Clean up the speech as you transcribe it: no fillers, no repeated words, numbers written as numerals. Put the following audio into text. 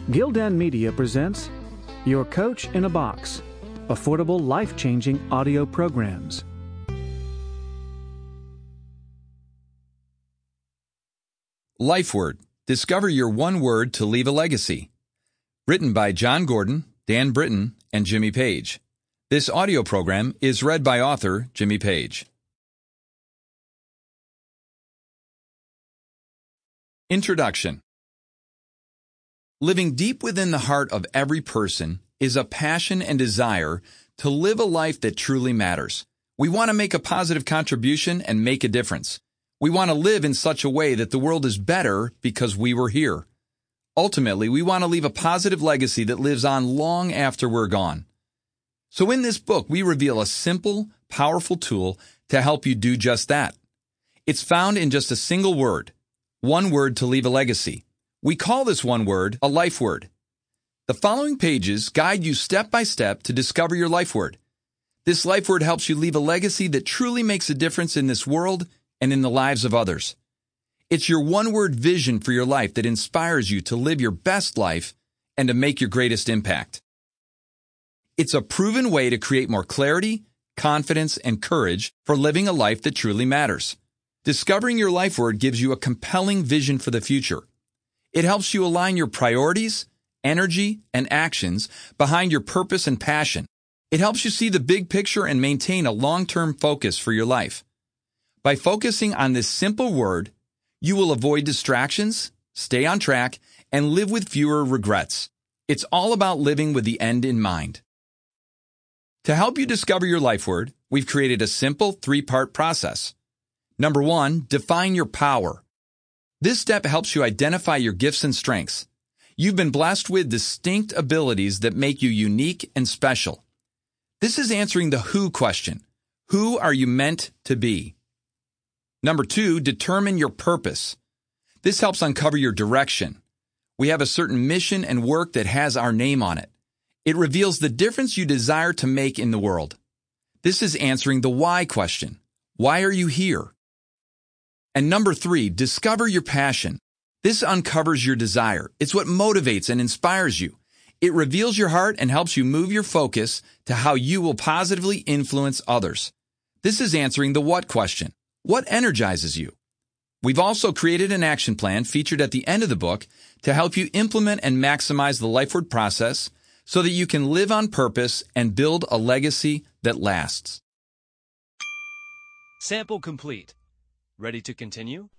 Gildan Media presents Your Coach in a Box, affordable, life-changing audio programs. LifeWord. Discover your one word to leave a legacy. Written by John Gordon, Dan Britton, and Jimmy Page. This audio program is read by author Jimmy Page. Introduction. Living deep within the heart of every person is a passion and desire to live a life that truly matters. We want to make a positive contribution and make a difference. We want to live in such a way that the world is better because we were here. Ultimately, we want to leave a positive legacy that lives on long after we're gone. So in this book, we reveal a simple, powerful tool to help you do just that. It's found in just a single word. One word to leave a legacy. We call this one word a life word. The following pages guide you step by step to discover your life word. This life word helps you leave a legacy that truly makes a difference in this world and in the lives of others. It's your one-word vision for your life that inspires you to live your best life and to make your greatest impact. It's a proven way to create more clarity, confidence, and courage for living a life that truly matters. Discovering your life word gives you a compelling vision for the future. It helps you align your priorities, energy, and actions behind your purpose and passion. It helps you see the big picture and maintain a long-term focus for your life. By focusing on this simple word, you will avoid distractions, stay on track, and live with fewer regrets. It's all about living with the end in mind. To help you discover your life word, we've created a simple 3-part process. Number 1, define your power. This step helps you identify your gifts and strengths. You've been blessed with distinct abilities that make you unique and special. This is answering the who question. Who are you meant to be? Number 2, determine your purpose. This helps uncover your direction. We have a certain mission and work that has our name on it. It reveals the difference you desire to make in the world. This is answering the why question. Why are you here? And number 3, discover your passion. This uncovers your desire. It's what motivates and inspires you. It reveals your heart and helps you move your focus to how you will positively influence others. This is answering the what question. What energizes you? We've also created an action plan featured at the end of the book to help you implement and maximize the LifeWord process so that you can live on purpose and build a legacy that lasts. Sample complete. Ready to continue?